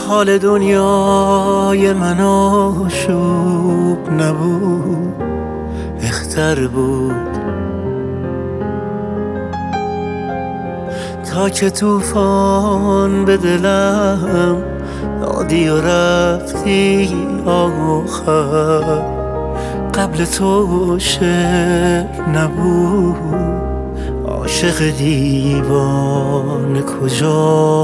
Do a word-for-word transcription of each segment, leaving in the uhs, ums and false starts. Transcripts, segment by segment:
حال دنیای من آشوب نبود، بهتر بود تا که طوفان به دلم دادی و رفتی آخر. قبل تو شعر نبود، عاشق دیوانه کجا،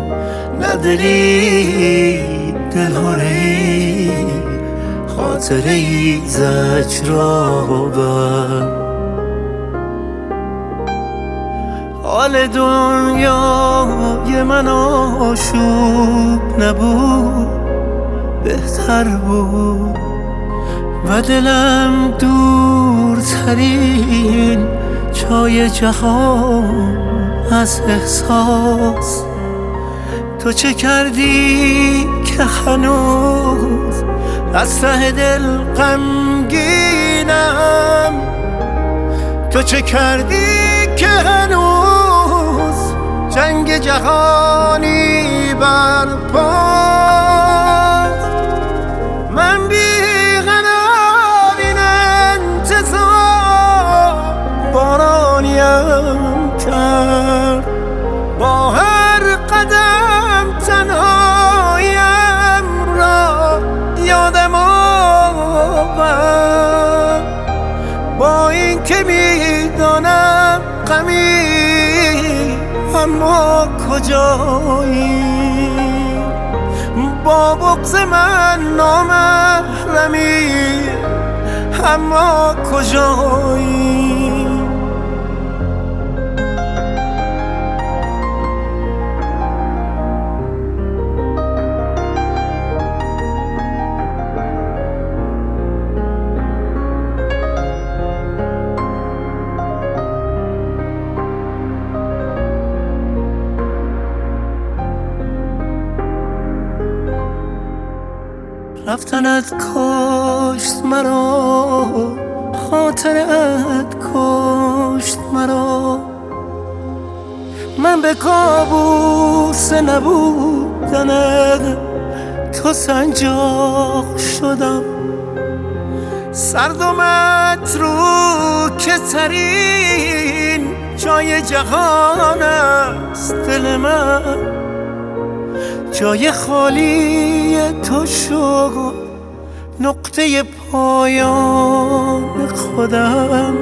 نداری دلهایی خاطره ای زجرآور. حال دنیای من آشوب نبود، بهتر بود و دلم دورترین جای جهان از احساس. تو چه کردی که هنوز از ته دل غمگینم؟ تو چه کردی که هنوز جنگ جهانی برپاست؟ من بی‌قرار این انتظار بارانیم کرد، با هر قدم تنهایم را یادم آورد. با این که میدانم غمی اما کجایی، با بغض من نامحرمی اما کجایی. رفتنت کشت مرا، خاطرت کشت مرا. من به کابوس نبودنت تو سنجاق شدم. سرد و متروکه ترین جای جهان است دل من، جای خالی تو شد نقطه پایان خودم.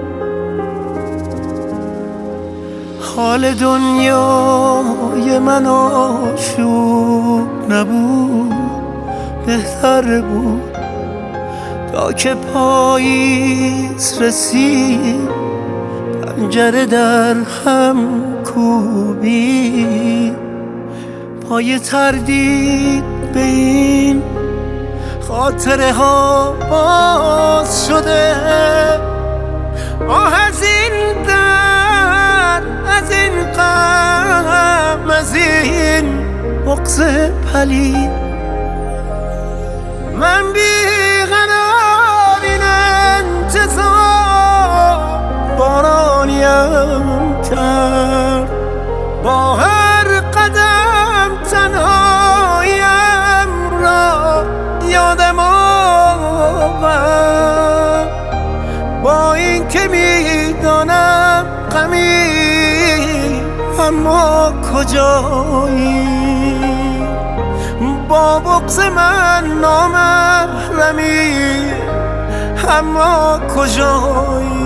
حال دنیای من آشوب نبود، بهتر بود تا که پاییز رسید، پنجره در هم کوبید. پای تردید به این خاطره ها باز شده. آه از این در، از این غم، از این بغض پلید. من بی‌قرار این انتظار بارانیم کرد، با هر قدم تنهایم را یادم آورد. با این که میدانم غمی اما کجایی، با بغض من نامحرمی اما کجایی.